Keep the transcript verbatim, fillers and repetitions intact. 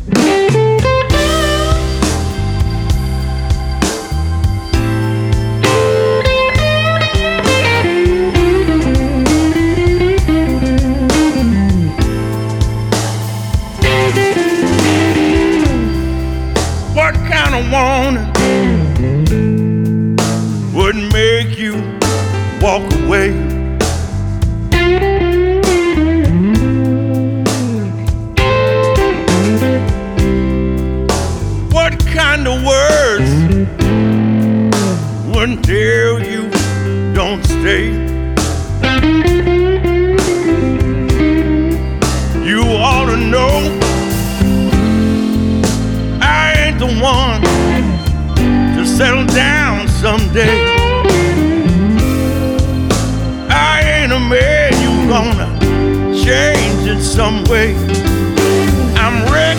What kind of woman would make you walk away? What kind of words wouldn't tell you don't stay? You ought to know I ain't the one to settle down someday. I ain't a man you gonna change in some way.